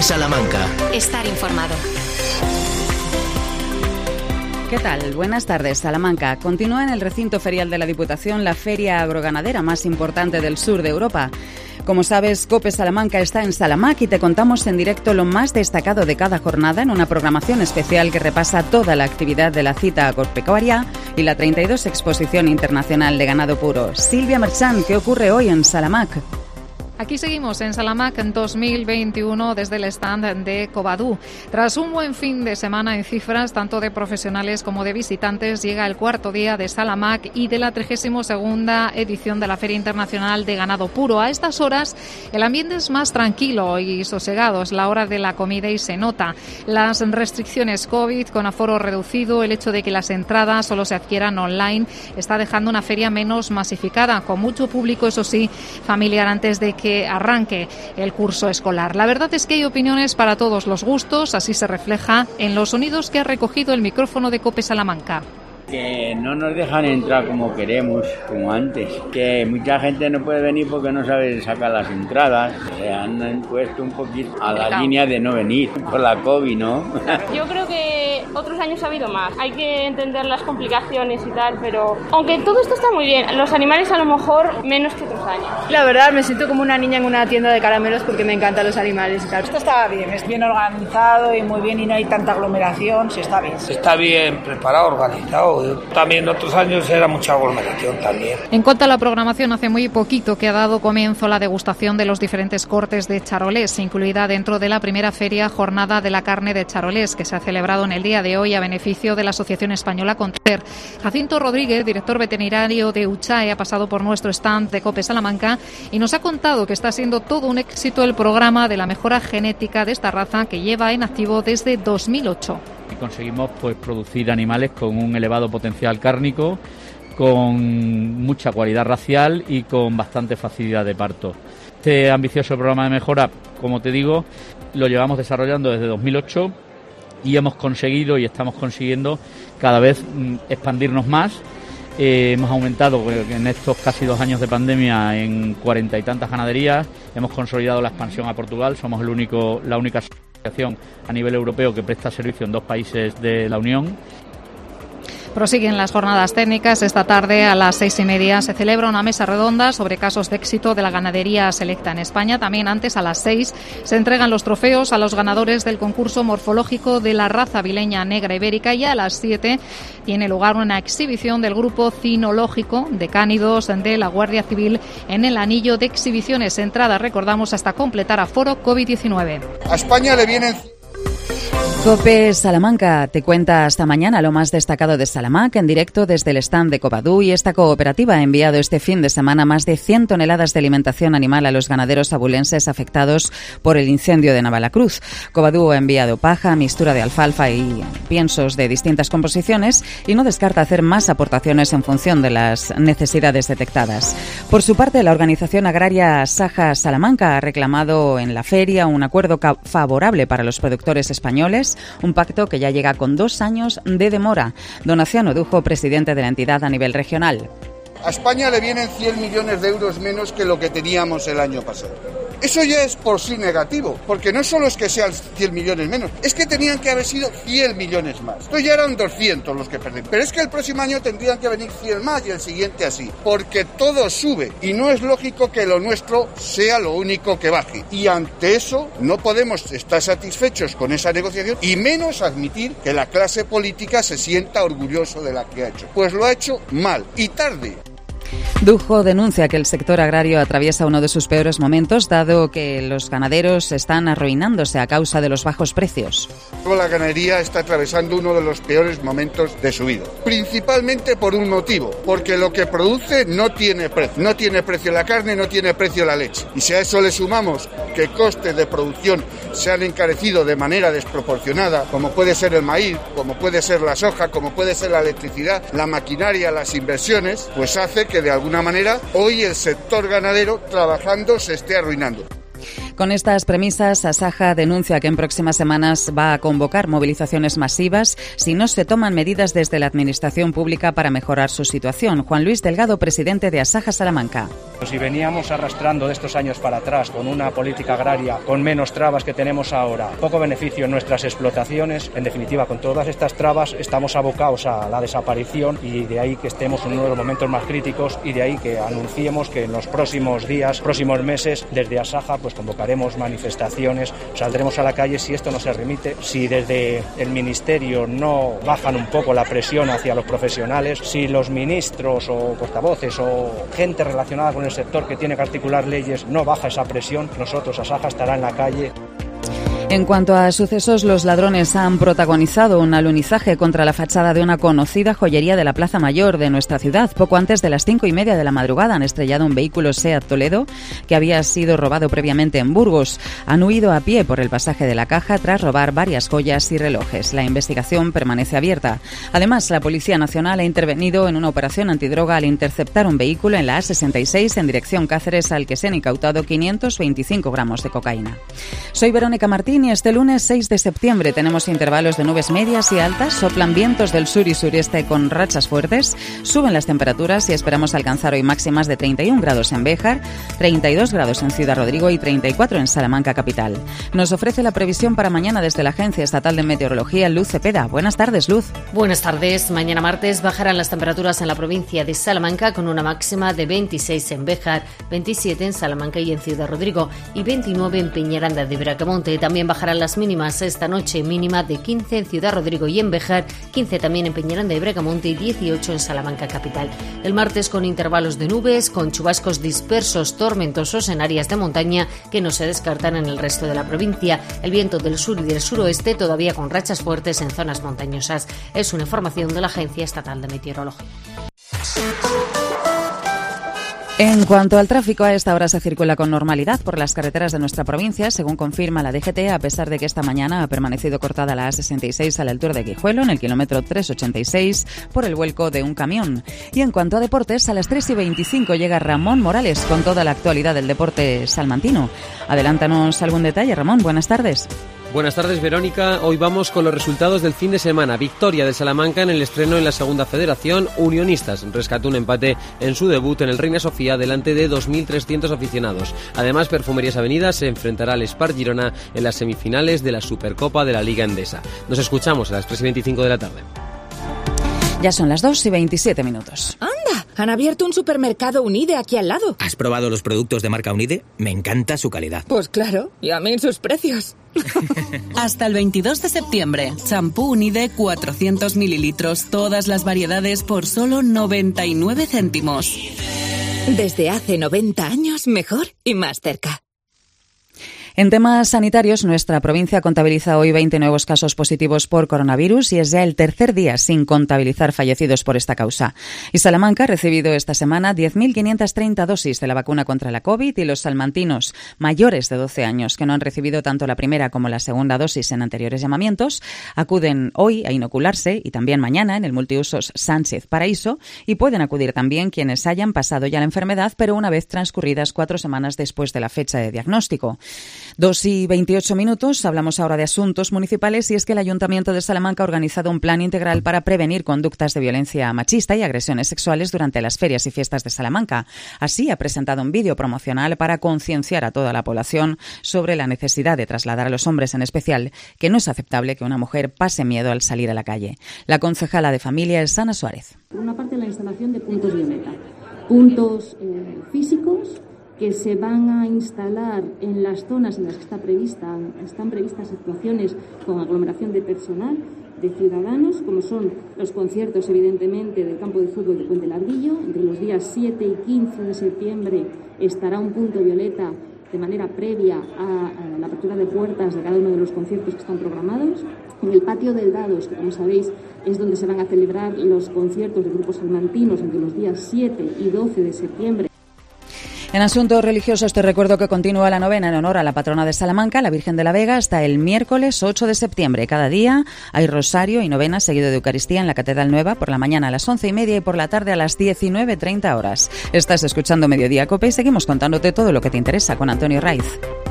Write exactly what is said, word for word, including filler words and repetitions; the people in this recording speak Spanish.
COPE Salamanca. Estar informado. ¿Qué tal? Buenas tardes, Salamanca. Continúa en el recinto ferial de la Diputación la feria agroganadera más importante del sur de Europa. Como sabes, COPE Salamanca está en Salamac y te contamos en directo lo más destacado de cada jornada en una programación especial que repasa toda la actividad de la cita agropecuaria y la treinta y dos Exposición Internacional de Ganado Puro. Silvia Merchán, ¿qué ocurre hoy en Salamac? Aquí seguimos en Salamac en dos mil veintiuno desde el stand de Covadú. Tras un buen fin de semana en cifras, tanto de profesionales como de visitantes, llega el cuarto día de Salamac y de la trigésima segunda edición de la Feria Internacional de Ganado Puro. A estas horas el ambiente es más tranquilo y sosegado, es la hora de la comida y se nota. Las restricciones COVID con aforo reducido, el hecho de que las entradas solo se adquieran online, está dejando una feria menos masificada, con mucho público, eso sí, familiar antes de que arranque el curso escolar. La verdad es que hay opiniones para todos los gustos, así se refleja en los sonidos que ha recogido el micrófono de COPE Salamanca. Que no nos dejan entrar como queremos, como antes. Que mucha gente no puede venir porque no sabe sacar las entradas. Se han puesto un poquito a la línea de no venir por la COVID, ¿no? Yo creo que otros años ha habido más. Hay que entender las complicaciones y tal, pero aunque todo esto está muy bien, los animales a lo mejor menos que otros años. La verdad, me siento como una niña en una tienda de caramelos porque me encantan los animales y tal. Esto está bien, es bien organizado y muy bien y no hay tanta aglomeración, sí está bien. Está bien preparado, organizado. También otros años era mucha aglomeración también. En cuanto a la programación, hace muy poquito que ha dado comienzo la degustación de los diferentes cortes de charolés, incluida dentro de la primera feria Jornada de la Carne de Charolés, que se ha celebrado en el día de hoy a beneficio de la Asociación Española Conter. Jacinto Rodríguez, director veterinario de UCHAE, ha pasado por nuestro stand de COPE Salamanca y nos ha contado que está siendo todo un éxito el programa de la mejora genética de esta raza, que lleva en activo desde dos mil ocho. Conseguimos pues producir animales con un elevado potencial cárnico, con mucha cualidad racial y con bastante facilidad de parto. Este ambicioso programa de mejora, como te digo, lo llevamos desarrollando desde dos mil ocho y hemos conseguido y estamos consiguiendo cada vez expandirnos más. Eh, hemos aumentado en estos casi dos años de pandemia en cuarenta y tantas ganaderías. Hemos consolidado la expansión a Portugal. Somos el único, la única asociación a nivel europeo que presta servicio en dos países de la Unión. Prosiguen las jornadas técnicas. Esta tarde a las seis y media se celebra una mesa redonda sobre casos de éxito de la ganadería selecta en España. También antes, a las seis, se entregan los trofeos a los ganadores del concurso morfológico de la raza vileña negra ibérica, y a las siete tiene lugar una exhibición del grupo cinológico de cánidos de la Guardia Civil en el anillo de exhibiciones. Entrada, recordamos, hasta completar aforo COVID diecinueve. A España le vienen... COPE Salamanca te cuenta hasta mañana lo más destacado de Salamac en directo desde el stand de Covadú, y esta cooperativa ha enviado este fin de semana más de cien toneladas de alimentación animal a los ganaderos abulenses afectados por el incendio de Navalacruz. Covadú ha enviado paja, mistura de alfalfa y piensos de distintas composiciones y no descarta hacer más aportaciones en función de las necesidades detectadas. Por su parte, la organización agraria Asaja Salamanca ha reclamado en la feria un acuerdo favorable para los productores españoles, un pacto que ya llega con dos años de demora. Donaciano Dujo, presidente de la entidad a nivel regional. A España le vienen cien millones de euros menos que lo que teníamos el año pasado. Eso ya es por sí negativo, porque no solo es que sean cien millones menos, es que tenían que haber sido cien millones más. Entonces ya eran doscientos los que perdí. Pero es que el próximo año tendrían que venir cien más y el siguiente así, porque todo sube y no es lógico que lo nuestro sea lo único que baje. Y ante eso no podemos estar satisfechos con esa negociación y menos admitir que la clase política se sienta orgulloso de la que ha hecho. Pues lo ha hecho mal y tarde. Dujo denuncia que el sector agrario atraviesa uno de sus peores momentos, dado que los ganaderos están arruinándose a causa de los bajos precios. La ganadería está atravesando uno de los peores momentos de su vida, principalmente por un motivo, porque lo que produce no tiene precio. No tiene precio la carne, no tiene precio la leche. Y si a eso le sumamos que costes de producción se han encarecido de manera desproporcionada, como puede ser el maíz, como puede ser la soja, como puede ser la electricidad, la maquinaria, las inversiones, pues hace que de alguna manera hoy el sector ganadero trabajando se esté arruinando. Con estas premisas, Asaja denuncia que en próximas semanas va a convocar movilizaciones masivas si no se toman medidas desde la Administración Pública para mejorar su situación. Juan Luis Delgado, presidente de Asaja Salamanca. Si veníamos arrastrando de estos años para atrás con una política agraria con menos trabas que tenemos ahora, poco beneficio en nuestras explotaciones, en definitiva con todas estas trabas estamos abocados a la desaparición y de ahí que estemos en uno de los momentos más críticos y de ahí que anunciemos que en los próximos días, próximos meses, desde Asaja pues convocaremos manifestaciones, saldremos a la calle si esto no se remite, si desde el Ministerio no bajan un poco la presión hacia los profesionales, si los ministros o portavoces o gente relacionada con el sector que tiene que articular leyes no baja esa presión, nosotros, Asaja, estará en la calle. En cuanto a sucesos, los ladrones han protagonizado un alunizaje contra la fachada de una conocida joyería de la Plaza Mayor de nuestra ciudad. Poco antes de las cinco y media de la madrugada han estrellado un vehículo SEAT Toledo que había sido robado previamente en Burgos. Han huido a pie por el pasaje de la Caja tras robar varias joyas y relojes. La investigación permanece abierta. Además, la Policía Nacional ha intervenido en una operación antidroga al interceptar un vehículo en la A sesenta y seis en dirección Cáceres al que se han incautado quinientos veinticinco gramos de cocaína. Soy Verónica Martín y este lunes seis de septiembre tenemos intervalos de nubes medias y altas, soplan vientos del sur y sureste con rachas fuertes, suben las temperaturas y esperamos alcanzar hoy máximas de treinta y un grados en Béjar, treinta y dos grados en Ciudad Rodrigo y treinta y cuatro en Salamanca capital. Nos ofrece la previsión para mañana desde la Agencia Estatal de Meteorología Luz Cepeda. Buenas tardes, Luz. Buenas tardes. Mañana martes bajarán las temperaturas en la provincia de Salamanca con una máxima de veintiséis en Béjar, veintisiete en Salamanca y en Ciudad Rodrigo y veintinueve en Peñaranda de Bracamonte. También bajarán las mínimas esta noche, mínima de quince en Ciudad Rodrigo y en Béjar, quince también en Peñaranda de Bracamonte y dieciocho en Salamanca capital. El martes con intervalos de nubes, con chubascos dispersos tormentosos en áreas de montaña que no se descartan en el resto de la provincia. El viento del sur y del suroeste todavía con rachas fuertes en zonas montañosas. Es una información de la Agencia Estatal de Meteorología. En cuanto al tráfico, a esta hora se circula con normalidad por las carreteras de nuestra provincia, según confirma la D G T, a pesar de que esta mañana ha permanecido cortada la A sesenta y seis a la altura de Guijuelo, en el kilómetro trescientos ochenta y seis, por el vuelco de un camión. Y en cuanto a deportes, a las tres y veinticinco llega Ramón Morales con toda la actualidad del deporte salmantino. Adelántanos algún detalle, Ramón. Buenas tardes. Buenas tardes, Verónica. Hoy vamos con los resultados del fin de semana. Victoria del Salamanca en el estreno en la Segunda Federación. Unionistas rescató un empate en su debut en el Reina Sofía delante de dos mil trescientos aficionados. Además, Perfumerías Avenida se enfrentará al Spar Girona en las semifinales de la Supercopa de la Liga Endesa. Nos escuchamos a las tres y veinticinco de la tarde. Ya son las dos y veintisiete minutos. ¡Anda! Han abierto un supermercado Unide aquí al lado. ¿Has probado los productos de marca Unide? Me encanta su calidad. Pues claro, y a mí sus precios. Hasta el veintidós de septiembre. Champú Unide cuatrocientos mililitros. Todas las variedades por solo noventa y nueve céntimos. Desde hace noventa años, mejor y más cerca. En temas sanitarios, nuestra provincia contabiliza hoy veinte nuevos casos positivos por coronavirus y es ya el tercer día sin contabilizar fallecidos por esta causa. Y Salamanca ha recibido esta semana diez mil quinientas treinta dosis de la vacuna contra la COVID y los salmantinos mayores de doce años que no han recibido tanto la primera como la segunda dosis en anteriores llamamientos acuden hoy a inocularse y también mañana en el multiusos Sánchez Paraíso y pueden acudir también quienes hayan pasado ya la enfermedad pero una vez transcurridas cuatro semanas después de la fecha de diagnóstico. Dos y veintiocho minutos, hablamos ahora de asuntos municipales y es que el Ayuntamiento de Salamanca ha organizado un plan integral para prevenir conductas de violencia machista y agresiones sexuales durante las ferias y fiestas de Salamanca. Así ha presentado un vídeo promocional para concienciar a toda la población sobre la necesidad de trasladar a los hombres en especial que no es aceptable que una mujer pase miedo al salir a la calle. La concejala de familia es Ana Suárez. Por una parte, la instalación de puntos violeta, puntos eh, físicos que se van a instalar en las zonas en las que está prevista, están previstas actuaciones con aglomeración de personal, de ciudadanos, como son los conciertos, evidentemente, del campo de fútbol de Puente Ladrillo. Entre los días siete y quince de septiembre estará un punto violeta de manera previa a, a la apertura de puertas de cada uno de los conciertos que están programados. En el patio del Dados, que como sabéis es donde se van a celebrar los conciertos de grupos salmantinos entre los días siete y doce de septiembre. En asuntos religiosos te recuerdo que continúa la novena en honor a la patrona de Salamanca, la Virgen de la Vega, hasta el miércoles ocho de septiembre. Cada día hay rosario y novena seguido de Eucaristía en la Catedral Nueva por la mañana a las once y media y por la tarde a las diecinueve treinta horas. Estás escuchando Mediodía Cope y seguimos contándote todo lo que te interesa con Antonio Raiz.